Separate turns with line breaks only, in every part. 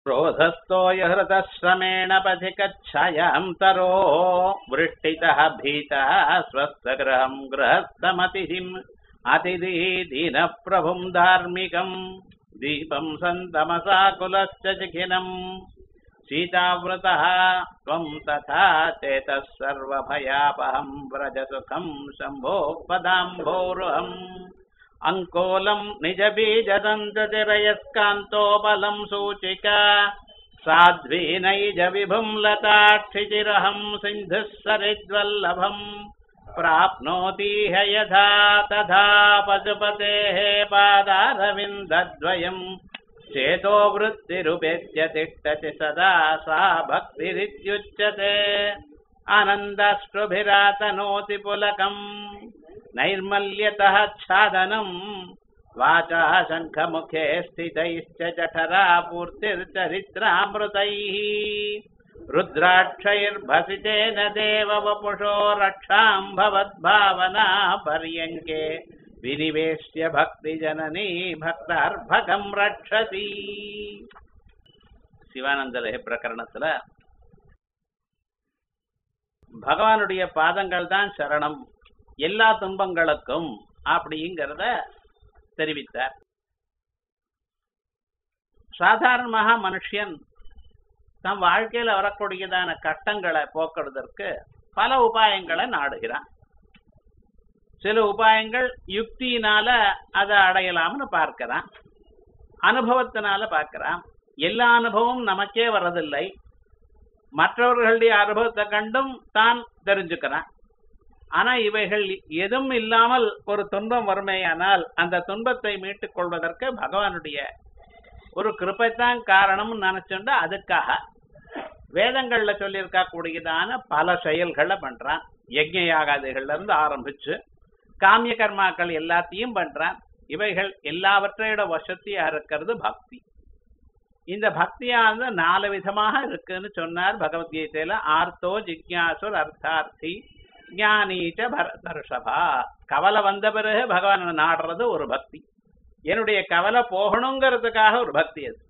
क्रोधस्थो यहृतश्रमेण पथिकच्छायां तरो वृष्टितः भीतः स्वस्थगृहं गृहस्थमतिथिम् अतिदीदीनप्रभुं धार्मिकम् दीपं सन्तमसाकुलश्च चिखिनम् सीतावृतः त्वं तथा चेतः सर्वभयापहं व्रजसुखं शम्भो पदाम्भोरुहम् अंकोलं निजबीजदन्ततिरयस्कान्तो बलं सूचिका साध्वीनैज विभुं लताक्षिचिरहं सिन्धुः सरिद्वल्लभम् प्राप्नोतीह यथा तथा पशुपतेः पादारविन्दद्वयम् चेतो वृत्तिरुपेत्य तिष्ठति सदा सा भक्तिरित्युच्यते आनन्दाश्रुभिरातनोति पुलकम् नैर्मल्यतः छादनम् वाचः शङ्खमुखे स्थितैश्च जठरा पूर्तिर्चरित्रामृतैः रुद्राक्षैर्भसितेन देववपुषो रक्षां भवद्भावना पर्यङ्के विनिवेश्य भक्तिजननी भक्तार्भकं रक्षति. சிவானந்தலஹரி பிரகரணத்துல பகவானுடைய பாதங்கள் தான் சரணம் எல்லா துன்பங்களுக்கும் அப்படிங்கிறத தெரிவித்தார். சாதாரணமாக மனுஷன் தம் வாழ்க்கையில வரக்கூடியதான கஷ்டங்களை போக்குறதற்கு பல உபாயங்களை நாடுகிறான். சில உபாயங்கள் யுக்தியினால அதை அடையலாம்னு பார்க்கிறான், அனுபவத்தினால பார்க்கிறான். எல்லா அனுபவமும் நமக்கே வர்றதில்லை, மற்றவர்களுடைய அனுபவத்தை கண்டும் தான் தெரிஞ்சுக்கிறான். ஆனா இவைகள் எதுவும் இல்லாமல் ஒரு துன்பம் வறுமையானால் அந்த துன்பத்தை மீட்டுக் கொள்வதற்கு பகவானுடைய ஒரு கிருபைத்தான் காரணம் நினைச்சுண்டு அதுக்காக வேதங்கள்ல சொல்லியிருக்க கூடியதான பல செயல்களை பண்றான். யஜ்ஞ யாகாதிகள்ல இருந்து ஆரம்பிச்சு காமிய கர்மாக்கள் எல்லாத்தையும் பண்றான். இவைகள் எல்லாவற்றையோட வசதியா இருக்கிறது பக்தி. இந்த பக்தியானது 4 விதமாக இருக்குன்னு சொன்னார் பகவத்கீதையில. ஆர்த்தோ ஜிக்ஞாசுர் அர்த்தார்த்தி ஞானீச்ச பரதர்ஷபா. கவலை வந்த பிறகு பகவானை நாடுறது ஒரு பக்தி. என்னுடைய கவலை போகணுங்கிறதுக்காக ஒரு பக்தி. அது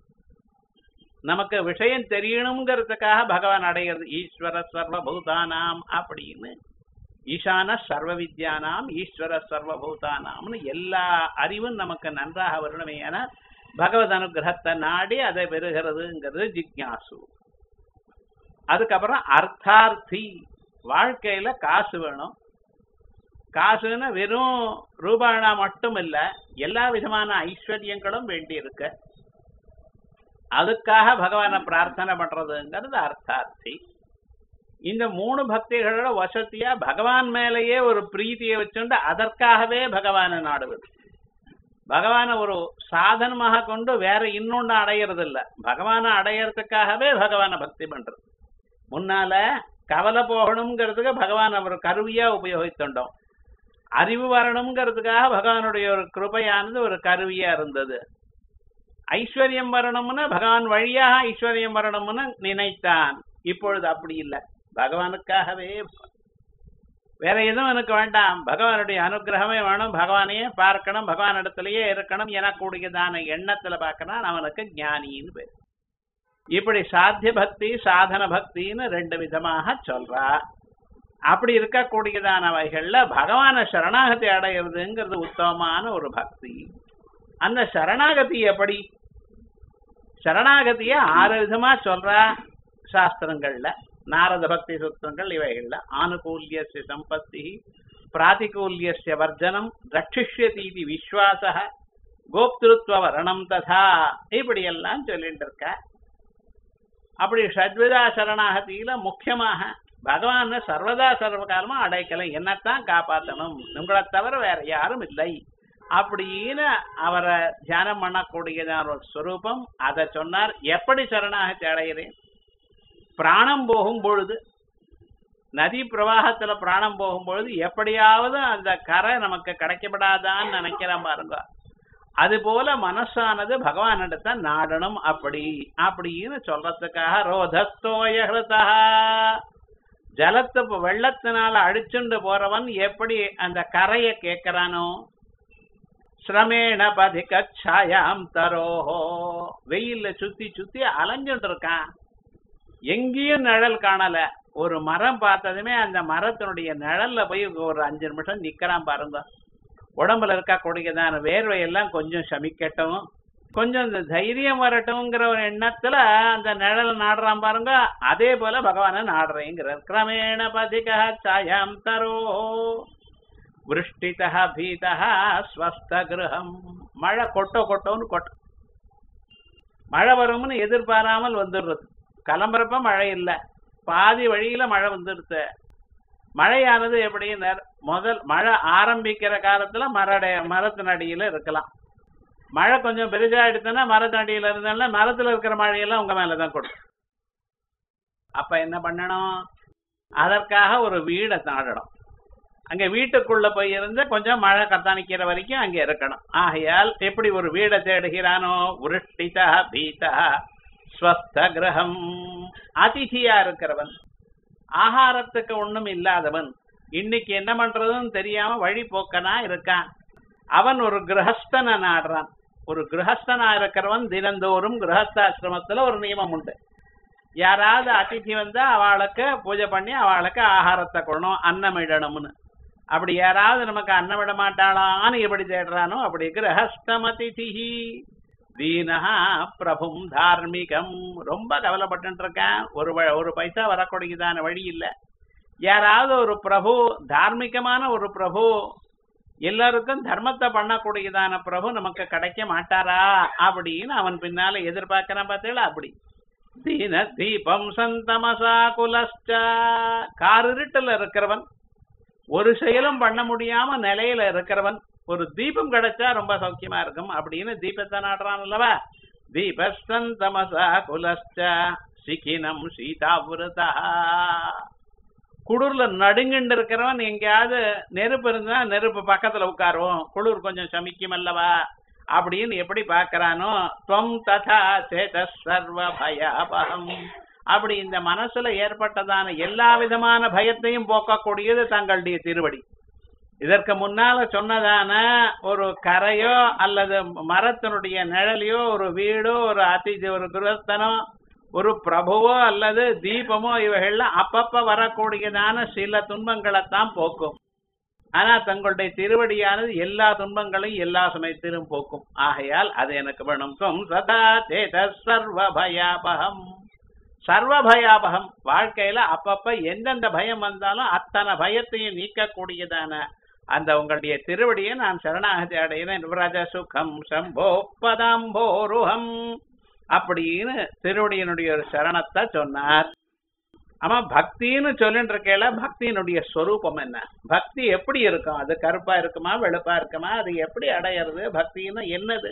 நமக்கு விஷயம் தெரியணுங்கிறதுக்காக பகவான் அடைகிறது. ஈஸ்வர சர்வபூதானாம் அப்படின்னு, ஈசான சர்வ வித்யானாம் ஈஸ்வர சர்வபூதானாம்னு எல்லா அறிவும் நமக்கு நன்றாக வரணுமே என பகவத் அனுகிரகத்தை நாடி அதை பெறுகிறதுங்கிறது ஜிக்ஞாசு. அதுக்கப்புறம் அர்த்தார்த்தி, வாழ்க்கையில காசு வேணும். காசுன்னு வெறும் ரூபானா மட்டும் இல்ல, எல்லா விதமான ஐஸ்வர்யங்களும் வேண்டி இருக்கு. அதுக்காக பகவானை பிரார்த்தனை பண்றதுங்கிறது அர்த்தார்த்தி. இந்த 3 பக்திகளோட வசதியா பகவான் மேலேயே ஒரு பிரீத்தியை வச்சுண்டு அதற்காகவே பகவானை நாடுவது. பகவானை ஒரு சாதனமாக கொண்டு வேற இன்னொன்னு அடையிறது இல்ல, பகவானை அடையறதுக்காகவே பகவானை பக்தி பண்றது. முன்னால கவலை போகணுங்கிறதுக்கு பகவான் ஒரு கருவியா உபயோகித்துட்டோம். அறிவு வரணுங்கிறதுக்காக பகவானுடைய ஒரு கிருபையானது ஒரு கருவியா இருந்தது. ஐஸ்வர்யம் வரணும்னு பகவான் வழியாக ஐஸ்வர்யம் வரணும்னு நினைத்தான். இப்பொழுது அப்படி இல்லை, பகவானுக்காகவே. வேற எதுவும் எனக்கு வேண்டாம், பகவானுடைய அனுகிரகமே வேணும், பகவானையே பார்க்கணும், பகவான் இடத்துலயே இருக்கணும் எனக்கூடியதான எண்ணத்துல பார்க்கணும். அவனுக்கு ஞானின்னு பேர். இப்படி சாத்திய பக்தி சாதன பக்தின்னு 2 விதமாக சொல்றா. அப்படி இருக்கக்கூடியதானவைகள்ல பகவான சரணாகதி அடையிறதுங்கிறது உத்தமமான ஒரு பக்தி. அந்த சரணாகதி எப்படி? சரணாகதிய 6 விதமா சொல்றா சாஸ்திரங்கள்ல. நாரத பக்தி சூத்திரங்கள் இவைகள்ல ஆனுகூல்யஸ்ய சம்பத்தி, பிராதிகூல்யஸ்ய வர்ஜனம், ரட்சிஷ்யதீதி விஸ்வாச, கோப்திருத்வ வரணம் ததா, இப்படி எல்லாம் சொல்லிட்டு இருக்க. அப்படி ஷட்விதா சரணாகதியில முக்கியமாக பகவான சர்வதா சர்வகாலமா அடைக்கலாம், என்னத்தான் காப்பாற்றணும், உங்களை தவிர வேற யாரும் இல்லை அப்படின்னு அவரை தியானம் பண்ணக்கூடியதான ஒரு ஸ்வரூபம். அதை சொன்னார். எப்படி சரணாகதி அடைகிறேன்? பிராணம் போகும் பொழுது, நதி பிரவாகத்துல பிராணம் போகும் பொழுது எப்படியாவது அந்த கரை நமக்கு கிடைக்கப்படாதான்னு நினைக்கிறேன் பாருங்க. அது போல மனசானது பகவானிடத்தை நாடணும். அப்படின்னு சொல்றதுக்காக ரோதஸ்தோயஹ்ருதா, ஜலத்து வெள்ளத்தினால அடிச்சுண்டு போறவன் எப்படி அந்த கரையை கேட்கிறானோ, சிரமேண பதிகாயாம் தரோஹோ, வெயில்ல சுத்தி சுத்தி அலைஞ்சுட்டு இருக்கான், எங்கேயும் நிழல் காணல. ஒரு மரம் பார்த்ததுமே அந்த மரத்தினுடைய நிழல்ல போய் ஒரு 5 நிமிஷம் நிக்கிறான் பாருங்க. உடம்புல இருக்கா கொடுக்கதான வேர்வையெல்லாம் கொஞ்சம் சமிக்கட்டும், கொஞ்சம் இந்த தைரியம் வரட்டும்ங்கிற ஒரு எண்ணத்துல அந்த நிழல் நாடுறான் பாருங்க. அதே போல பகவான நாடுறேங்கிறார். கிரமேண பதிகாயாம் தரோ விருஷ்டிதா பீதா ஸ்வஸ்த கிரகம். மழை கொட்டோன்னு கொட்ட, மழை வரும்னு எதிர்பாராமல் வந்துடுறது. கிளம்புறப்ப மழை இல்லை, பாதி வழியில மழை வந்துடுது. மழையானது எப்படின்னு முதல் மழை ஆரம்பிக்கிற காலத்துல மரத்தினடியில இருக்கலாம். மழை கொஞ்சம் பெருசாயிடுச்சுன்னா மரத்தடியில இருந்தாலும் மரத்துல இருக்கிற மழையெல்லாம் உங்க மேலதான் கொடுக்கும். அப்ப என்ன பண்ணணும்? அதற்காக ஒரு வீடை நாடணும். அங்க வீட்டுக்குள்ள போய் இருந்து கொஞ்சம் மழை கத்தானிக்கிற வரைக்கும் அங்க இருக்கணும். ஆகையால் எப்படி ஒரு வீடை தேடுகிறானோ, விருஷ்டிதா பீதா ஸ்வஸ்த கிரகம். அதிதியா இருக்கிறவன், ஆகாரத்துக்கு ஒண்ணும் இல்லாதவன், இன்னைக்கு என்ன பண்றதுன்னு தெரியாம வழிபோக்கனா இருக்கான், அவன் ஒரு கிரகஸ்தனை நாடுறான். ஒரு கிரகஸ்தனா இருக்கிறவன் தினந்தோறும் கிரகஸ்தாசிரமத்துல ஒரு நியமம் உண்டு. யாராவது அதிதி வந்தா அவளுக்கு பூஜை பண்ணி அவளுக்கு ஆகாரத்தை கொள்ளணும், அன்னமிடணும்னு. அப்படி யாராவது நமக்கு அன்னமிட மாட்டாளான்னு எப்படி தேடுறானோ அப்படி கிரகஸ்தமதிதி தீனஹா பிரபும் தார்மிகம். ரொம்ப கவலைப்பட்டு இருக்கேன், ஒரு பைசா வரக்கூடியதான வழி இல்லை. யாராவது ஒரு பிரபு, தார்மிகமான ஒரு பிரபு, எல்லாருக்கும் தர்மத்தை பண்ணக்கூடியதான பிரபு நமக்கு கிடைக்க மாட்டாரா அப்படின்னு அவன் பின்னால எதிர்பார்க்கிறான். பார்த்தீங்களா? அப்படி தீன தீபம் சந்தமசா குலஸ்டா, காரிருட்டில் இருக்கிறவன், ஒரு செயலும் பண்ண முடியாம நிலையில இருக்கிறவன், ஒரு தீபம் கிடைச்சா ரொம்ப சௌக்கியமா இருக்கும் அப்படின்னு தீபத்தை நாடுறான் அல்லவா. தீபஸ்தமசா குலஸ்டா சிகினம் சீதாவிரதா. குளிர்ல நடுங்கிண்டு இருக்கிறவன் எங்கேயாவது நெருப்பு இருந்தா நெருப்பு பக்கத்துல உட்காருவோம், குளிர் கொஞ்சம் சமிக்கும் அல்லவா அப்படின்னு எப்படி பாக்குறானோ. துவம் ததா சேத சர்வ பயாபகம். அப்படி இந்த மனசுல ஏற்பட்டதான எல்லா விதமான பயத்தையும் போக்கக்கூடியது தங்களுடைய திருவடி. இதற்கு முன்னால சொன்னதான ஒரு கரையோ அல்லது மரத்தினுடைய நிழலையோ, ஒரு வீடோ, ஒரு அதிதி, ஒரு கிரகஸ்தனோ, ஒரு பிரபுவோ அல்லது தீபமோ, இவைகள்லாம் அப்பப்ப வரக்கூடியதான சில துன்பங்களைத்தான் போக்கும். ஆனா தங்களுடைய திருவடியானது எல்லா துன்பங்களையும் எல்லா சமயத்திலும் போக்கும். ஆகையால் அது எனக்கு வேணும். சதா சேத சர்வ பயாபகம். சர்வ பயாபகம், வாழ்க்கையில அப்பப்ப எந்தெந்த பயம் வந்தாலும் அத்தனை பயத்தையும் நீக்கக்கூடியதான அந்த உங்களுடைய திருவடியை நான் சரணாகதி அடைகிறேன். விரஜ சுகம் சம்போ பதாம்போருகம் அப்படின்னு திருவடியினுடைய ஒரு சரணத்தை சொன்னார். ஆமா, பக்தின்னு சொல்லிட்டு இருக்கேல, பக்தியினுடைய ஸ்வரூபம் என்ன? பக்தி எப்படி இருக்கும்? அது கருப்பா இருக்குமா, வெளுப்பா இருக்குமா? அது எப்படி அடையிறது? பக்தின்னு என்னது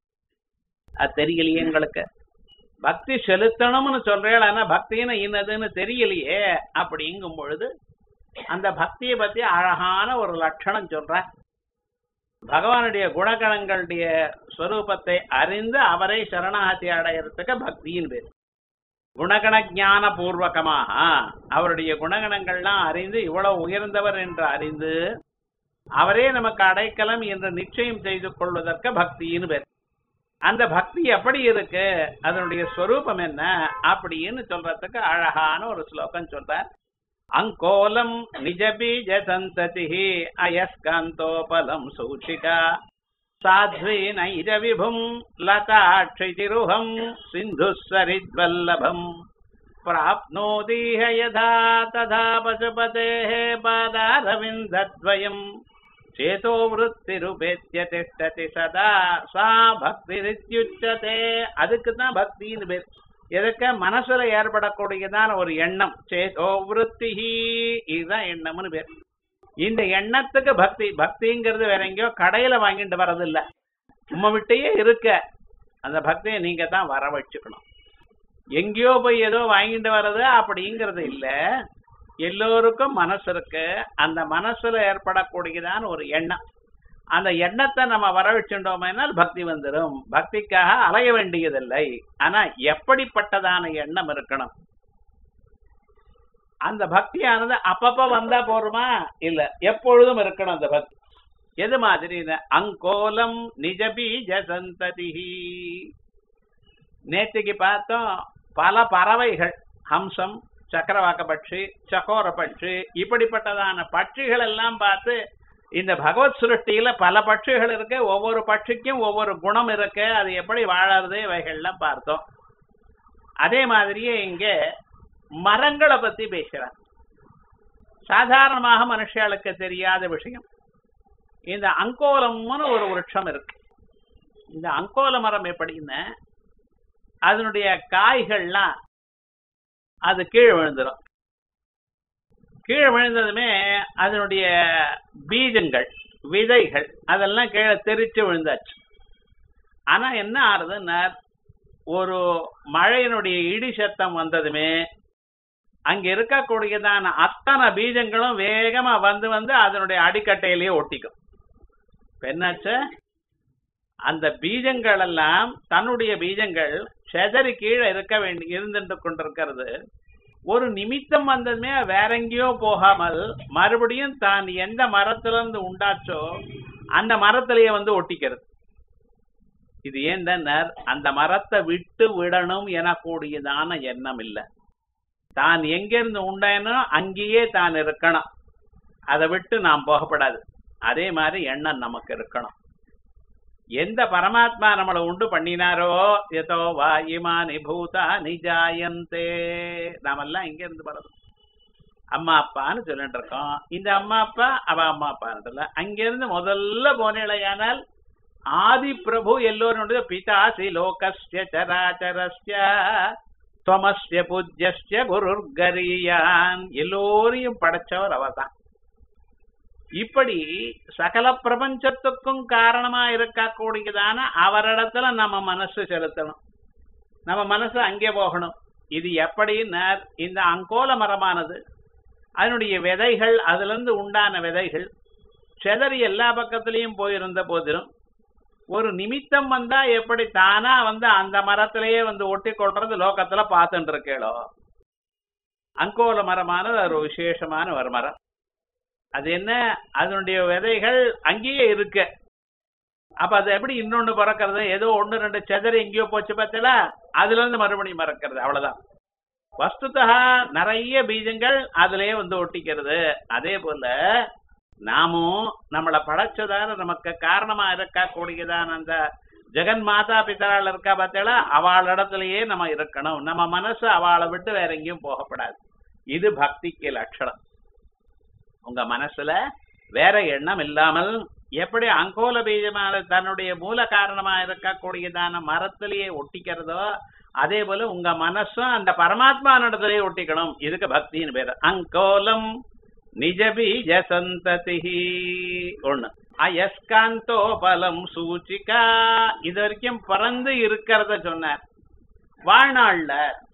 அது தெரியலையே எங்களுக்கு. பக்தி செலுத்தணும்னு சொல்றேன், ஆனா பக்தின்னு என்னதுன்னு தெரியலையே. அப்படிங்கும் பொழுது அந்த பக்தியை பத்தி அழகான ஒரு லட்சணம் சொல்ற. பகவானுடைய குணகணங்களுடைய ஸ்வரூபத்தை அறிந்து அவரை சரணாகதி அடையறதுக்கு பக்தியின் பேர். குணகண ஞான பூர்வகமாக அவருடைய குணகணங்கள்லாம் அறிந்து இவ்வளவு உயர்ந்தவர் என்று அறிந்து அவரே நமக்கு அடைக்கலம் என்று நிச்சயம் செய்து கொள்வதற்கு பக்தியின் பேர். அந்த பக்தி எப்படி இருக்கு, அதனுடைய ஸ்வரூபம் என்ன அப்படின்னு சொல்றதுக்கு அழகான ஒரு ஸ்லோகம் சொல்றார். அங்கோலம் நிஜபீஜ சந்ததி அயஸ்காந்தோபலம் சூச்சிகா சாத்வி நைஜ விபும் லதாட்சிதிருஹம் சிந்து சரித்வல்லபம் பிராப்னோதீஹ யதா ததா பசுபதேஹ பாதாரவிந்தத்வயம் சேதோ விருத்திருபேத்ய திஷ்டதி சதா சா பக்திரித்யுச்சதே. அதுக்கு தான் பக்தின்னு பேர். எதுக்கு? மனசுல ஏற்படக்கூடியதான ஒரு எண்ணம். சேதோ விருத்தி, இதுதான் எண்ணம்னு பேர். இந்த எண்ணத்துக்கு பக்தி. பக்திங்கிறது வேற எங்கேயோ கடையில வாங்கிட்டு வர்றது இல்ல, உம்ம விட்டையே இருக்க. அந்த பக்தியை நீங்க தான் வர வச்சுக்கணும். எங்கேயோ போய் ஏதோ வாங்கிட்டு வர்றது அப்படிங்கிறது இல்ல. எல்லோருக்கும் மனசு இருக்கு. அந்த மனசுல ஏற்படக்கூடியதான ஒரு எண்ணம், அந்த எண்ணத்தை நம்ம வர வச்சுட்டோம்னால் பக்தி வந்துடும். பக்திக்காக அலைய வேண்டியதில்லை. ஆனா எப்படிப்பட்டதான எண்ணம் இருக்கணும்? அந்த பக்தியானது அப்பப்ப வந்தா போருமா? இல்ல, எப்பொழுதும் இருக்கணும் அந்த பக்தி. எது மாதிரி அங்கோலம் நிஜபீஜ சந்ததி. நேற்றுக்கு பார்த்தோம் பல பறவைகள், ஹம்சம், சக்கரவாக்க பட்சி, சகோர பட்சி, இப்படிப்பட்டதான பட்சிகள் எல்லாம் பார்த்து இந்த பகவத் சிருஷ்டியில பல பட்சிகள் இருக்கு, ஒவ்வொரு பட்சிக்கும் ஒவ்வொரு குணம் இருக்கு, அது எப்படி வாழறது இவைகள்லாம் பார்த்தோம். அதே மாதிரியே இங்க மரங்களை பத்தி பேசுறார். சாதாரணமாக மனுஷர்களுக்கு தெரியாத விஷயம், இந்த அங்கோலம்னு ஒரு விருட்சம் இருக்கு. இந்த அங்கோல மரம் எப்படின்னு அதனுடைய காய்கள்லாம் அது கீழே விழுந்துடும். கீழே விழுந்ததுமே அதனுடைய பீஜங்கள், விதைகள் அதெல்லாம் கீழே தெரிச்சு விழுந்தாச்சு. ஆனா என்ன ஆறுதுன்னா, ஒரு மழையினுடைய இடி சத்தம் வந்ததுமே அங்க இருக்கக்கூடியதான அத்தனை பீஜங்களும் வேகமா வந்து வந்து அதனுடைய அடிக்கட்டையிலேயே ஒட்டிக்கும். என்னாச்சு, அந்த பீஜங்கள் எல்லாம் தன்னுடைய பீஜங்கள் செதறி கீழே இருந்துட்டு கொண்டிருக்கிறது. ஒரு நிமித்தம் வந்ததுமே வேற எங்கேயோ போகாமல் மறுபடியும் தான் எந்த மரத்திலிருந்து உண்டாச்சோ அந்த மரத்திலேயே வந்து ஒட்டிக்கிறது. இது ஏன் அந்த மரத்தை விட்டு விடணும் எனக்கூடியதான எண்ணம் இல்லை. தான் எங்கிருந்து உண்டானோ அங்கேயே தான் இருக்கணும், அதை விட்டு நாம் போகப்படாது. அதே மாதிரி எண்ணம் நமக்கு இருக்கணும். எந்த பரமாத்மா நம்மளை உண்டு பண்ணினாரோ, எதோ வா இமானி பூதா நிஜாயந்தே, நாமெல்லாம் இங்க இருந்து வர்றது அம்மா அப்பான்னு சொல்லிட்டு இருக்கோம். இந்த அம்மா அப்பா அவ அம்மா அப்பான்றல அங்கிருந்து முதல்ல போனேலையானால் ஆதி பிரபு எல்லோருடைய பிதாசி லோகஸ்ய சராச்சரஸ்ய துவமஸ்ய பூஜ்யஸ்ய குருர்கரியான், எல்லோரையும் படைச்சவர் அவர்தான். இப்படி சகல பிரபஞ்சத்துக்கும் காரணமா இருக்கக்கூடியதான அவரிடத்துல நம்ம மனசு செலுத்தணும், நம்ம மனசு அங்கே போகணும். இது எப்படின்னா, இந்த அங்கோல மரமானது அதனுடைய விதைகள், அதுல இருந்து உண்டான விதைகள் செதறி எல்லா பக்கத்திலையும் போயிருந்த போதிலும் ஒரு நிமித்தம் வந்தா எப்படி தானா வந்து அந்த மரத்திலேயே வந்து ஒட்டி கொள்றது லோகத்துல பார்த்துட்டு இருக்கேளோ, அங்கோல மரமானது ஒரு விசேஷமான ஒரு மரம். அது என்ன, அதனுடைய விதைகள் அங்கேயே இருக்கு. அப்ப அது எப்படி இன்னொன்னு பறக்கிறது, ஏதோ ஒன்னு ரெண்டு செதறி எங்கேயோ போச்சு பார்த்தல, அதுல இருந்து மறுபடியும் மறக்கிறது, அவ்வளவுதான். வஸ்துதா நிறைய பீஜங்கள் அதுலயே வந்து ஒட்டிக்கிறது. அதே போல நாமும் நம்மளை படைச்சதான நமக்கு காரணமா இருக்கக்கூடியதான அந்த ஜெகன் மாதா பிதாள் இருக்கா பார்த்தல, அவள் இடத்துலயே நம்ம இருக்கணும். நம்ம மனசு அவளை விட்டு வேற எங்கேயும் போகப்படாது. இது பக்திக்கு லட்சணம். உங்க மனசுல வேற எண்ணம் இல்லாமல் எப்படி அங்கோல பீஜமான தன்னுடைய மூல காரணமா இருக்கக்கூடியதான மரத்திலேயே ஒட்டிக்கிறதோ, அதே போல உங்க மனசும் அந்த பரமாத்மா இடத்திலேயே ஒட்டிக்கணும். இதுக்கு பக்தின்னு பேரு. அங்கோலம் நிஜபீஜ சந்ததி. ஒண்ணு அயஸ்காந்தோ பலம் சூச்சிகா, இது வரைக்கும் பறந்து இருக்கிறத சொன்னார். வாழ்நாள்ல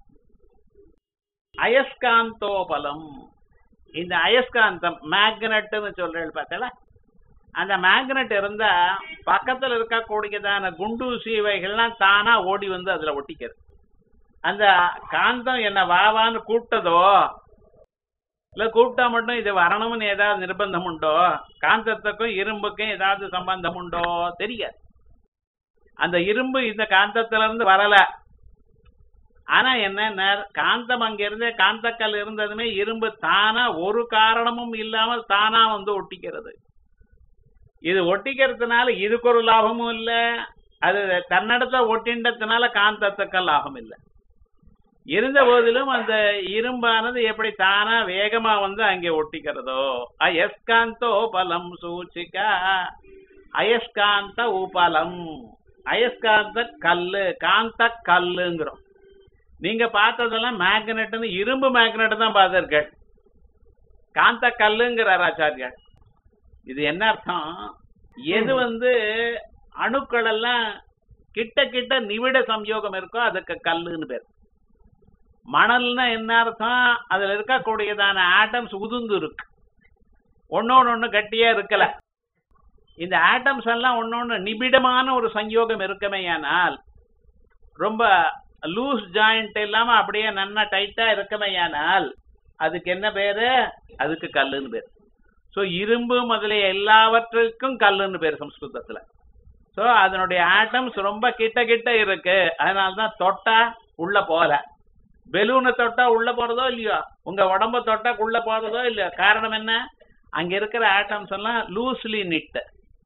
அயஸ்காந்தோ பலம், இந்த அயஸ்காந்தம் மேக்னெட்னு சொல்றேன் பார்த்தல, அந்த மேக்னெட் இருந்தா பக்கத்துல இருக்கக்கூடியதான குண்டூசி இவைகள்லாம் தானா ஓடி வந்து அதுல ஒட்டிக்கிறது. அந்த காந்தம் என்ன வாவான்னு கூப்பிட்டதோ, இல்ல கூப்பிட்டா மட்டும் இது வரணும்னு ஏதாவது நிர்பந்தம் உண்டோ, காந்தத்துக்கும் இரும்புக்கும் ஏதாவது சம்பந்தம் உண்டோ தெரியாது. அந்த இரும்பு இந்த காந்தத்துல இருந்து வரல. ஆனா என்ன, காந்தம் அங்க இருந்து காந்தக்கல் இருந்ததுமே இரும்பு தானா ஒரு காரணமும் இல்லாமல் தானா வந்து ஒட்டிக்கிறது. இது ஒட்டிக்கிறதுனால இதுக்கு ஒரு லாபமும் இல்ல, அது தன்னிடத்துல ஒட்டின்றதுனால காந்தத்துக்கு லாபம் இல்லை. இருந்த போதிலும் அந்த இரும்பானது எப்படி தானா வேகமா வந்து அங்கே ஒட்டிக்கிறதோ, அயஸ்காந்தோ பலம் சூச்சிகா, அயஸ்காந்த உபலம், அயஸ்காந்த கல்லு, காந்த கல்லுங்கிறோம். நீங்க பார்த்ததெல்லாம் மேக்னெட்னு இரும்பு மேக்னெட் தான் பார்த்திருக்க, காந்த கல்லுங்கிறார் ஆச்சாரியார். இது என்ன அர்த்தம், எது வந்து அணுக்கள் எல்லாம் கிட்ட கிட்ட நிவிட சம்யோகம் இருக்கோ அதுக்கு கல்லுன்னு பேர். மணல்னா என்ன அர்த்தம், அதுல இருக்கக்கூடியதான ஆட்டம்ஸ் உதுந்து இருக்கு, ஒன்னொன்னு ஒண்ணு கட்டியா இருக்கல. இந்த ஆட்டம்ஸ் எல்லாம் ஒன்னொன்னு நிபிடமான ஒரு சம்யோகம் இருக்குமையானால், ரொம்ப லூஸ் ஜாயிண்ட் இல்லாம அப்படியே நன்னா டைட்டா இருக்குமையானால் அதுக்கு என்ன பேரு, அதுக்கு கல்லுன்னு பேரு. சோ இரும்பு முதலிய எல்லாவற்றுக்கும் கல்லுன்னு பேர் சம்ஸ்கிருதத்துல. சோ அதனுடைய ஆட்டம்ஸ் ரொம்ப கிட்ட கிட்ட இருக்கு. அதனாலதான் தொட்டா உள்ள போல. பெலூனை தொட்டா உள்ள போறதோ இல்லையோ, உங்க உடம்ப தொட்டா உள்ள போறதோ இல்லையோ. காரணம் என்ன? அங்க இருக்கிற ஆட்டம்ஸ் எல்லாம் லூஸ்லி நிட்.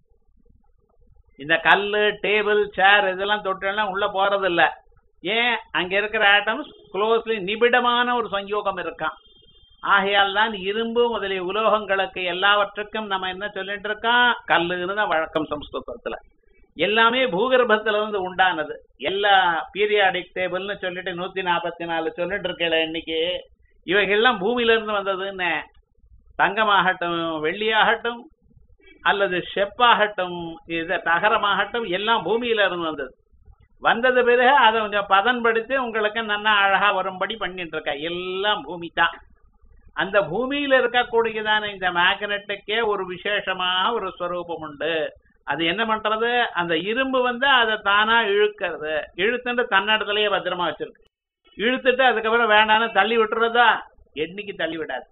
இந்த கல்லு, டேபிள், சேர் இதெல்லாம் தொட்டெல்லாம் உள்ள போறது இல்ல. ஏன்? அங்க இருக்கிற ஆட்டம்ஸ் க்ளோஸ்லி நிபிடமான ஒரு சங்கயோகம் இருக்கான். ஆகையால் தான் இரும்பு முதலிய உலோகங்களுக்கு எல்லாவற்றுக்கும் நம்ம என்ன சொல்லிட்டு இருக்கோம்? கல்லுன்னு தான் வழக்கம் சம்ஸ்கிருதத்துல. எல்லாமே பூகர்ப்பத்துல இருந்து உண்டானது. எல்லா பீரியாடிக் டேபிள்னு சொல்லிட்டு 144 சொல்லிட்டு இருக்கல இன்னைக்கு. இவைகள்லாம் பூமியில இருந்து வந்ததுன்னு. தங்கமாகட்டும், வெள்ளியாகட்டும், அல்லது செப்பாகட்டும், இது தகரமாகட்டும், எல்லாம் பூமியில இருந்து வந்தது. வந்தது பிறகு அதை கொஞ்சம் பதன்படுத்தி உங்களுக்கு நல்லா அழகா வரும்படி பண்ணிட்டு இருக்க. எல்லாம் பூமி தான். அந்த பூமியில இருக்கக்கூடியதான இந்த மேக்னெட்டுக்கே ஒரு விசேஷமாக ஒரு ஸ்வரூபம் உண்டு. அது என்ன பண்றது? அந்த இரும்பு அதை தானா இழுக்கிறது. இழுத்துட்டு தன்னடத்துலயே பத்திரமா வச்சிருக்கு. இழுத்துட்டு அதுக்கப்புறம் வேண்டான்னு தள்ளி விட்டுறதா? என்னைக்கு தள்ளி விடாது.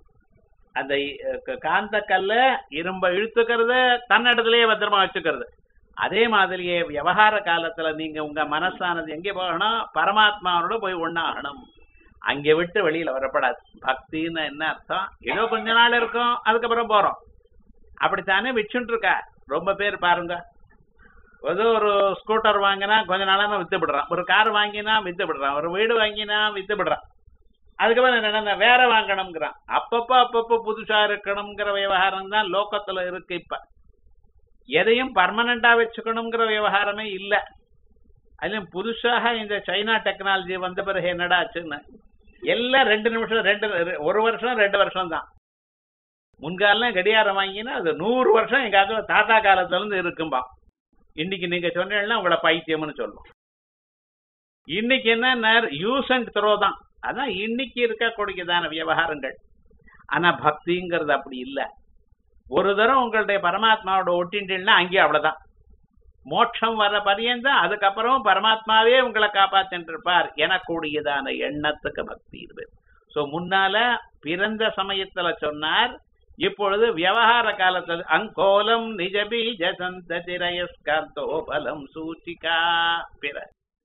அந்த காந்த கல்ல இரும்ப இழுத்துக்கிறது, தன்னடத்துலயே பத்திரமா வச்சுக்கிறது. அதே மாதிரியே விவகார காலத்துல நீங்க உங்க மனசானது எங்கே போகணும்? பரமாத்மாவோட போய் ஒண்ணாகணும். அங்க விட்டு வெளியில வரப்படாது. பக்தின்னு என்ன அர்த்தம்? ஏதோ கொஞ்ச நாள் இருக்கும், அதுக்கப்புறம் போறோம். அப்படித்தானே விச்சுட்டு இருக்கா. ரொம்ப பேர் பாருங்க, ஏதோ ஒரு ஸ்கூட்டர் வாங்கினா கொஞ்ச நாளா வித்து விடுறான், ஒரு கார் வாங்கினா வித்து விடுறான், ஒரு வீடு வாங்கினா வித்து விடுறான். அதுக்கப்புறம் என்ன வேற வாங்கணும்ங்கிறான். அப்பப்போ புதுசா இருக்கணுங்கிற விவகாரம் தான் லோக்கத்துல இருக்கு. இப்ப எதையும் பர்மனண்டா வச்சுக்கணுங்கிற விவகாரமே இல்ல. அதுலயும் புதுசாக இந்த சைனா டெக்னாலஜி வந்த பிறகு என்னடா ஆச்சுன்னு எல்லாம் 2 நிமிஷம், 1 வருஷம் 2 வருஷம் தான். முன்காலம் கடியாரம் வாங்கினா அது 100 வருஷம் எங்க தாத்தா காலத்துல இருந்து இருக்கும்பா. இன்னைக்கு நீங்க சொன்னீங்கன்னா உங்களை பைத்தியம்னு சொல்லும். இன்னைக்கு என்ன யூஸ் அண்ட் த்ரோ தான். அதான் இன்னைக்கு இருக்கக்கூடியதான விவகாரங்கள். ஆனா பக்திங்கிறது அப்படி இல்ல. ஒரு தரம் உங்களுடைய பரமாத்மாவோட ஒட்டின்றீங்கன்னா அங்கேயும் அவ்வளவுதான். மோட்சம் வர பரியந்தம் அதுக்கப்புறம் பரமாத்மாவே உங்களை காப்பாத்திட்டு இருப்பார் எனக்கூடியதான எண்ணத்துக்கு பக்தி இருக்கு. சோ முன்னால பிறந்த சமயத்துல சொன்னார். இப்பொழுது விவகார காலத்தில் அங்கோலம் நிஜபீஜ சந்ததிரயஸ்காந்தோ பலம் சூச்சிகா. பிற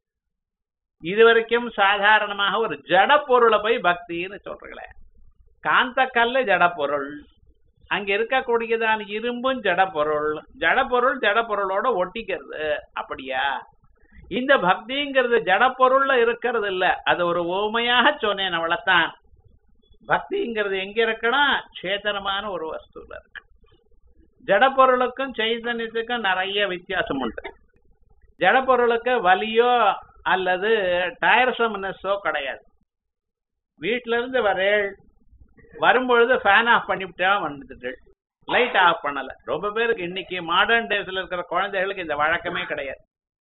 இதுவரைக்கும் சாதாரணமாக ஒரு ஜட பொருளை போய் பக்தின்னு சொல்றீங்களே. காந்த கல்லு ஜட பொருள், அங்க இருக்கக்கூடியதான இரும்பும் ஜட பொருள். ஜட பொருள் ஜட பொருளோட ஒட்டிக்கிறது. அப்படியா? இந்த பக்திங்கிறது ஜட பொருள்ல இருக்கிறது இல்ல, அது ஒரு ஓமையாக சொன்னேன் அவ்வளவுதான். பக்திங்கிறது எங்க இருக்கணும்? சேதனமான ஒரு வஸ்துல இருக்கு. ஜட பொருளுக்கும் சைதன்யத்துக்கும் நிறைய வித்தியாசம் உண்டு. ஜட பொருளுக்கு வலியோ அல்லது டயர்சம்னஸோ கிடையாது. வீட்டுல இருந்து வரும்பொழுது ஃபேன் ஆஃப் பண்ணிவிட்டா வந்துட்டு லைட் ஆஃப் பண்ணல. ரொம்ப பேருக்கு இன்னைக்கு மாடர்ன் டேஸ்ல இருக்கிற குழந்தைகளுக்கு இந்த வழக்கமே கிடையாது.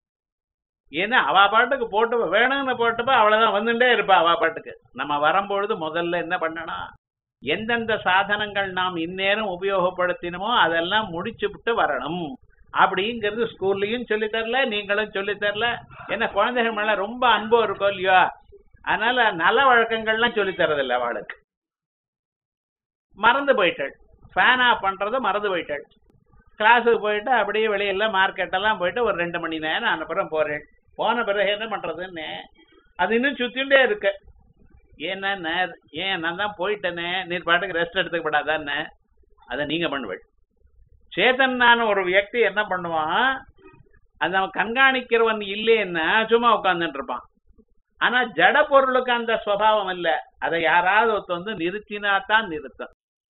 ஏன்னா அவ பாட்டுக்கு போட்டு வேணும்னு போட்டுப்பா, அவ்வளவுதான் வந்துட்டே இருப்பா அவ பாட்டுக்கு. நம்ம வரும்பொழுது முதல்ல என்ன பண்ணணும்? எந்தெந்த சாதனங்கள் நாம் இந்நேரம் உபயோகப்படுத்தினமோ அதெல்லாம் முடிச்சு விட்டு வரணும். அப்படிங்கிறது ஸ்கூல்லையும் சொல்லி தரல, நீங்களும் சொல்லி தரல. ஏன்னா குழந்தைகள் மேல ரொம்ப அன்பு இருக்கும் இல்லையா? அதனால நல்ல வழக்கங்கள்லாம் சொல்லி தரதில்லை. அவளுக்கு மறந்து போயிட்டாள். ஃபேன் ஆஃப் பண்றதை மறந்து போயிட்டாள். கிளாஸுக்கு போயிட்டு அப்படியே வெளியில மார்க்கெட்டெல்லாம் போயிட்டு ஒரு 2 மணி நேரம் அனுப்புறம் போறேன். போன பிறகு என்ன பண்றதுன்னு அது இன்னும் சுத்திண்டே இருக்கு. ஏன்னா ஏன் நான் தான் போயிட்டேனே, நீர் பாட்டுக்கு ரெஸ்ட் எடுத்துக்கப்படாதான்னு அதை நீங்க பண்ணுவேன். சேதனான ஒரு வியக்தி என்ன பண்ணுவான்? அந்த கண்காணிக்கிறவன் இல்லைன்னா சும்மா உட்கார்ந்துட்டு இருப்பான். ஆனா ஜட பொருளுக்கு அந்த சுவாவம் இல்ல. அதை யாராவது நிறுத்தினாத்தான் நிறுத்தம்.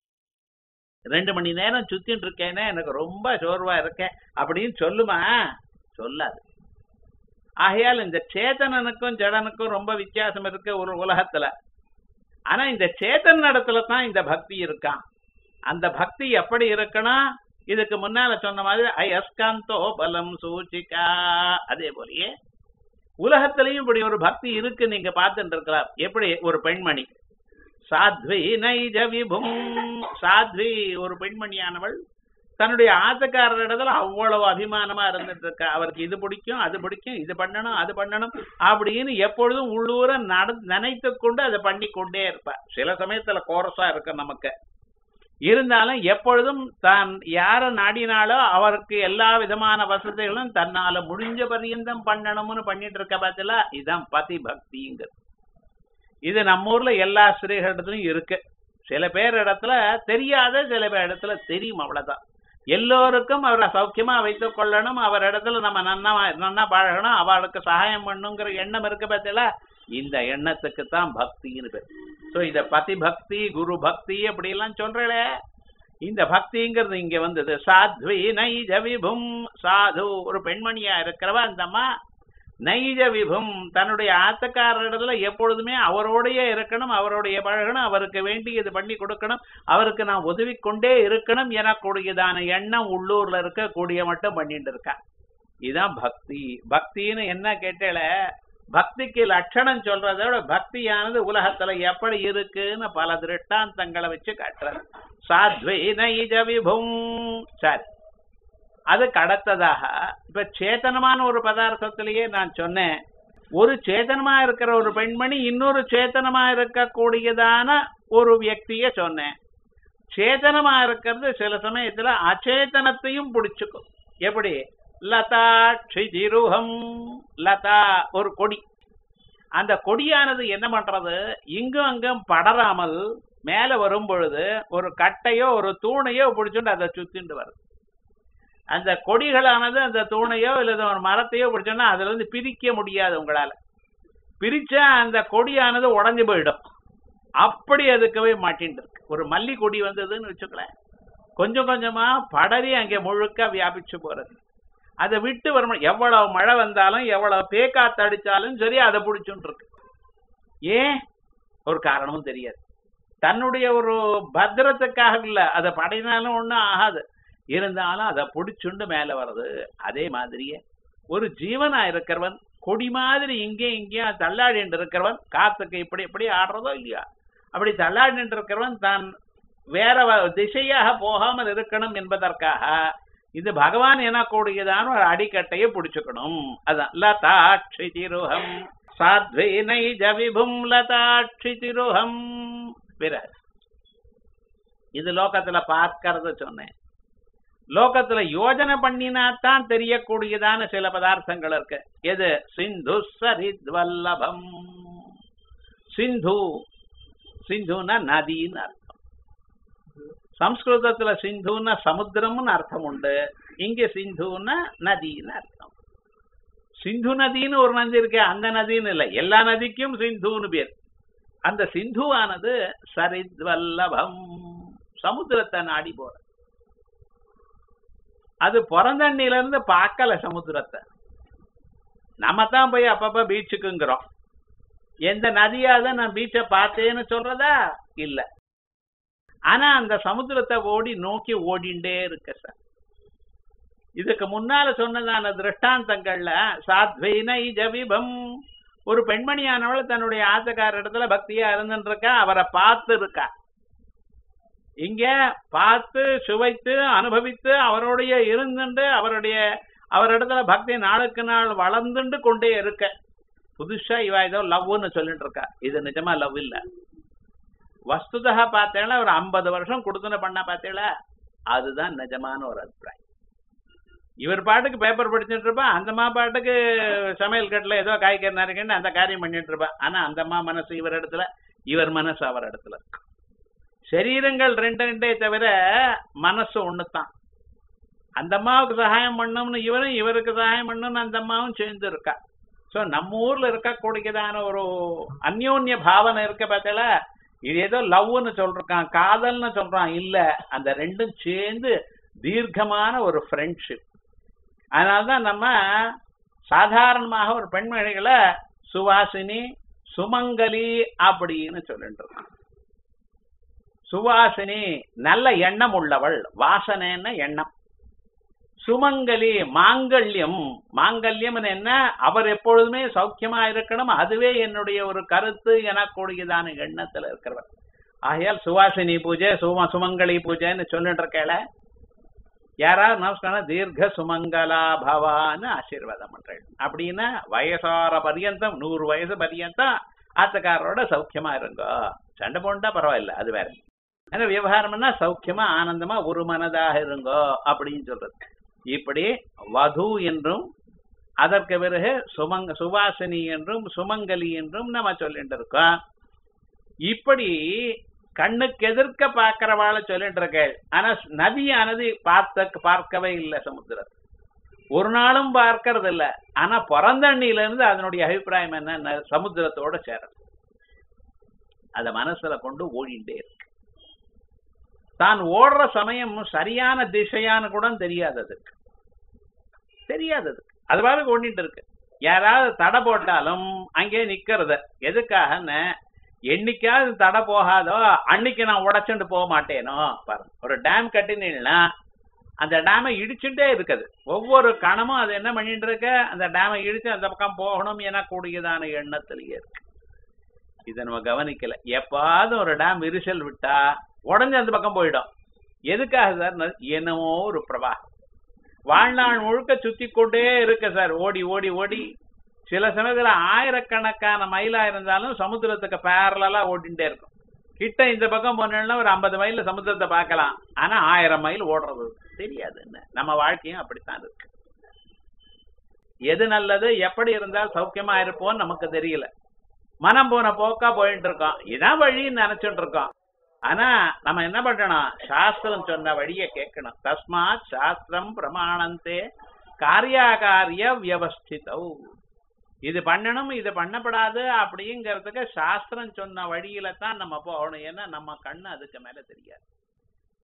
2 மணி நேரம் சுத்திட்டு இருக்கேன்னா எனக்கு ரொம்ப சோர்வா இருக்கேன் அப்படின்னு சொல்லுமா? சொல்லாது. ஆகையால் இந்த சேதனனுக்கும் ஜடனுக்கும் ரொம்ப வித்தியாசம் இருக்கு ஒரு உலகத்துல. ஆனா இந்த சேதன் இடத்துல தான் இந்த பக்தி இருக்கான். அந்த பக்தி எப்படி இருக்கணும்? இதுக்கு முன்னால சொன்ன மாதிரி அயஸ்காந்தோ பலம் சூச்சிகா. அதே போலயே உலகத்திலையும் இப்படி ஒரு பக்தி இருக்கு. நீங்க பார்த்துட்டு இருக்கலாம். எப்படி ஒரு பெண்மணி சாத்வி நைஜ விபும். சாத்வி ஒரு பெண்மணியானவள் தன்னுடைய ஆசக்காரர் இடத்துல அவ்வளவு அபிமானமா இருந்துட்டு இருக்கா. அவருக்கு இது பிடிக்கும், அது பிடிக்கும், இது பண்ணணும், அது பண்ணணும் அப்படின்னு எப்பொழுதும் உள்ளூர நினைத்து கொண்டு அதை பண்ணி கொண்டே இருப்பா. சில சமயத்துல கோரஸா இருக்கு நமக்கு. இருந்தாலும் எப்பொழுதும் தான் யார நாடினாலோ அவருக்கு எல்லா விதமான வசதிகளும் தன்னால முடிஞ்ச பரியந்தம் பண்ணணும்னு பண்ணிட்டு இருக்க பார்த்தல இதுதான் பதி பக்திங்கிறது. இது நம்ம ஊர்ல எல்லா ஸ்திரீகளிடத்துலயும் இருக்கு. சில பேர் இடத்துல தெரியாத, சில பேர் இடத்துல தெரியும், அவ்வளவுதான். எல்லோருக்கும் அவரை சௌக்கியமா வைத்துக் கொள்ளணும், அவர் இடத்துல நம்ம நன்னா பழகணும், அவளுக்கு சகாயம் பண்ணுங்கிற எண்ணம் இருக்கு பார்த்தல, இந்த எண்ணத்துக்கு தான் பக்தின்னு பேர். சோ இத பதி பக்தி, குரு பக்தி அப்படி எல்லாம் சொல்றே. இந்த பக்திங்கிறது இங்க வந்தது. சாத்வி நைஜ விபும், சாது ஒரு பெண்மணியா இருக்கிறவ அந்தம்மா நைஜ விபும் தன்னுடைய ஆத்தக்காரரிடத்துல எப்பொழுதுமே அவரோடைய இருக்கணும், அவருடைய பழகணும், அவருக்கு வேண்டியது பண்ணி கொடுக்கணும், அவருக்கு நான் உதவி கொண்டே இருக்கணும் எனக்கூடியதான எண்ணம் உள்ளூர்ல இருக்க கூடிய மட்டும் பண்ணிட்டு இருக்கா. இதுதான் பக்தி. பக்தின்னு என்ன கேட்டல, பக்திக்கு லட்சணம் சொல்றதை விட பக்தியானது உலகத்துல எப்படி இருக்குன்னு பல திருஷ்டாந்தங்களை வச்சு காட்டுறது. சாத்வி நைஜ விபும். சரி, அதுக்கு அடுத்ததாக இப்ப சேத்தனமான ஒரு பதார்த்தத்திலேயே நான் சொன்னேன், ஒரு சேத்தனமா இருக்கிற ஒரு பெண்மணி இன்னொரு சேத்தனமா இருக்கக்கூடியதான ஒரு வியக்திய சொன்னேன். சேத்தனமா இருக்கிறது சில சமயத்துல அச்சேதனத்தையும் பிடிச்சுக்கும். எப்படி? லதா க்ஷிதிருஹம். லதா ஒரு கொடி. அந்த கொடியானது என்ன பண்றது, இங்கும் அங்கும் படராமல் மேல வரும் பொழுது ஒரு கட்டையோ ஒரு தூணையோ பிடிச்சுட்டு அதை சுத்திட்டு வருது. அந்த கொடிகளானது அந்த தூணையோ இல்ல ஒரு மரத்தையோ பிடிச்சோன்னா அதுல இருந்து பிரிக்க முடியாது. உங்களால பிரிச்சா அந்த கொடியானது உடஞ்சு போயிடும். அப்படி அதுக்கவே மாட்டின்னு இருக்கு. ஒரு மல்லி கொடி வந்ததுன்னு வச்சுக்கல, கொஞ்சம் கொஞ்சமா படரி அங்கே முழுக்க வியாபிச்சு போறது. அதை விட்டு வரும் எவ்வளவு மழை வந்தாலும் எவ்வளவு பேக்காத்து அடிச்சாலும் சரி அதை பிடிச்சுட்டு இருக்கு. ஏன்? ஒரு காரணமும் தெரியாது. தன்னுடைய ஒரு பத்திரத்துக்காக இல்ல, அதை படையினாலும் ஒண்ணும் ஆகாது, இருந்தாலும் அதை பிடிச்சுண்டு மேல வர்றது. அதே மாதிரியே ஒரு ஜீவனா இருக்கிறவன் கொடி மாதிரி இங்கேயும் இங்கேயும் தள்ளாடிட்டு இருக்கிறவன், காத்துக்கு இப்படி இப்படி ஆடுறதோ இல்லையா, அப்படி தள்ளாடிட்டு இருக்கிறவன் தான் வேற திசையாக போகாமல் இருக்கணும் என்பதற்காக இது பகவான் எனக்கூடியதான ஒரு அடிக்கட்டையை பிடிச்சுக்கணும். அதான் லதாட்சிதிருஹம். சாத்வி நைஜ விபும் லதாட்சிதிருஹம். பிறகு இது லோகத்துல பார்க்கறத சொன்னேன். லோகத்துல யோஜனை பண்ணினாத்தான் தெரியக்கூடியதான சில பதார்த்தங்கள் இருக்கு. எது? சிந்து சரித்வல்லபம். சிந்து, சிந்துன்னா நதின்னு அர்த்தம். சம்ஸ்கிருதத்துல சிந்துன்னா சமுத்திரம்னு அர்த்தம் உண்டு, இங்க சிந்துன்னா நதின்னு அர்த்தம். சிந்து நதின்னு ஒரு நதி இருக்கு, அந்த நதின்னு இல்லை, எல்லா நதிக்கும் சிந்துன்னு பேர். அந்த சிந்துவானது சரித்வல்லபம், சமுத்திரத்தை நாடி போற. அது பிறந்தண்ணில இருந்து பார்க்கல சமுத்திரத்தை. நம்ம தான் போய் அப்பப்ப பீச்சுக்குங்கிறோம். எந்த நதியாவது நான் பீச்சை பார்த்தேன்னு சொல்றதா இல்ல. ஆனா அந்த சமுத்திரத்தை ஓடி நோக்கி ஓடிண்டே இருக்க சார். இதுக்கு முன்னால சொன்னதான திருஷ்டாந்தங்கள்ல சாத்வைனை ஜவிபம், ஒரு பெண்மணியானவள் தன்னுடைய ஆத்தக்கார இடத்துல பக்தியா இருந்துட்டு இருக்கா, அவரை பார்த்து இருக்கா. இங்க பார்த்து சுவைத்து அனுபவித்து அவருடைய இருந்துட்டு அவரிடத்துல பக்தி நாளுக்கு நாள் வளர்ந்துட்டு கொண்டே இருக்க. புதுசா இவ ஏதோ லவ்னு சொல்லிட்டு இருக்கா. இது நிஜமா லவ் இல்ல. வஸ்துதா பார்த்தேன்னா ஒரு 50 வருஷம் கொடுத்துன பண்ண பார்த்தேளா, அதுதான் நிஜமான ஒரு அபிப்பிராயம். இவர் பாட்டுக்கு பேப்பர் படிச்சுட்டு இருப்பா, அந்தம்மா பாட்டுக்கு சமையல் கட்டில ஏதோ காய்கறி நறுக்குன்னு அந்த காரியம் பண்ணிட்டு இருப்பா. ஆனா அந்தம்மா மனசு இவர் இடத்துல, இவர் மனசு அவர் இடத்துல. சரீரங்கள் ரெண்டே தவிர மனசு ஒண்ணுதான். அந்த அம்மாவுக்கு சகாயம் பண்ணணும்னு இவரும், இவருக்கு சகாயம் பண்ணணும்னு அந்த அம்மாவும் சேர்ந்து இருக்கா. சோ நம்ம ஊர்ல இருக்கக்கூடியதான ஒரு அந்யோன்ய பாவனை இருக்க பார்த்தல, இது ஏதோ லவ்னு சொல்றான், காதல்னு சொல்றான் இல்ல, அந்த ரெண்டும் சேர்ந்து தீர்க்கமான ஒரு ஃப்ரெண்ட்ஷிப். அதனால்தான் நம்ம சாதாரணமாக ஒரு பெண்மணிகளை சுவாசினி, சுமங்கலி அப்படின்னு சொல்லிட்டு இருக்கோம். சுவாசினி நல்ல எண்ணம் உள்ளவள், வாசனைன்னா எண்ணம். சுமங்கலி மாங்கல்யம், மாங்கல்யம் என்ன, அவர் எப்பொழுதுமே சௌக்கியமா இருக்கணும், அதுவே என்னுடைய ஒரு கருத்து எனக்கூடியதான எண்ணத்துல இருக்கிறவர். ஆகையால் சுவாசினி பூஜை, சுமங்கலி பூஜைன்னு சொல்லிட்டு இருக்கல. யாராவது நமஸ்காரம் தீர்க்க சுமங்கலா பவான்னு ஆசீர்வாதம் பண்றேன். அப்படின்னா வயசார பரியந்தம் 100 வயசு பரியந்தம் ஆத்தக்காரரோட சௌக்கியமா இருங்க. சண்டை போண்டா பரவாயில்ல, அது வேற. அந்த விவகாரம்னா சௌக்கியமா ஆனந்தமா ஒரு மனதாக இருங்கோ அப்படின்னு சொல்றது. இப்படி வது என்றும் அதற்கு பிறகு சுவாசினி என்றும் சுமங்கலி என்றும் நம்ம சொல்லிட்டு இருக்கோம். இப்படி கண்ணுக்கு எதிர்க்க பார்க்கிறவாள சொல்லிட்டு இருக்க. ஆனா நதியானது பார்க்கவே இல்லை சமுத்திரம், ஒரு நாளும் பார்க்கறது இல்ல. ஆனா பிறந்தண்ணில இருந்து அதனுடைய அபிப்பிராயம் என்ன, சமுத்திரத்தோட சேர அத மனசுல கொண்டு ஓடிண்டே இருக்கு. தான் ஓடுற சமயம் சரியான திசையான்னு கூட தெரியாததுக்கு அது பாட்டுக்கு ஓடிட்டு இருக்கு. யாராவது தடை போட்டாலும் அங்கே நிக்கிறது. எதுக்காகன்னு, என்னைக்காவது தடை போகாதோ அன்னைக்கு நான் உடைச்சுட்டு போக மாட்டேனோ பாருங்க. ஒரு டேம் கட்டினீங்கன்னா அந்த டேமை இடிச்சுட்டே இருக்குது. ஒவ்வொரு கணமும் அது என்ன பண்ணிட்டு இருக்க, அந்த டேமை இடிச்சு அந்த பக்கம் போகணும் என கூடியதான எண்ணத்திலேயே இருக்கு. இதை நம்ம கவனிக்கல. எப்பாவது ஒரு டேம் விரிசல் விட்டா உடஞ்சு அந்த பக்கம் போயிடும். எதுக்காக சார், என்னமோ ஒரு பிரவாகம் வாழ்நாள் முழுக்க சுத்தி கொண்டே இருக்க சார், ஓடி ஓடி ஓடி. சில சமயத்துல ஆயிரக்கணக்கான மைலா இருந்தாலும் சமுத்திரத்துக்கு பேரலா ஓடிட்டே இருக்கும். கிட்ட இந்த பக்கம் போனோம்னா ஒரு 50 மைல்ல சமுத்திரத்தை பார்க்கலாம். ஆனா 1000 மைல் ஓடுறது தெரியாது. என்ன நம்ம வாழ்க்கையும் அப்படித்தான் இருக்கு. எது நல்லது, எப்படி இருந்தால் சௌக்கியமா இருப்போம்னு நமக்கு தெரியல. மனம் போன போக்கா போயிட்டு இருக்கோம். இதான் வழின்னு நினைச்சுட்டு இருக்கோம். ஆனா நம்ம என்ன பண்ணணும், சாஸ்திரம் சொன்ன வழியை கேட்கணும். தஸ்மாத் சாஸ்திரம் பிரமாணந்தே காரியாகாரிய வியவஸ்திதௌ. இது பண்ணணும் இது பண்ணப்படாது அப்படிங்கிறதுக்கு சாஸ்திரம் சொன்ன வழியில தான் நம்ம போகணும். ஏன்னா நம்ம கண்ணு அதுக்கு மேல தெரியாது.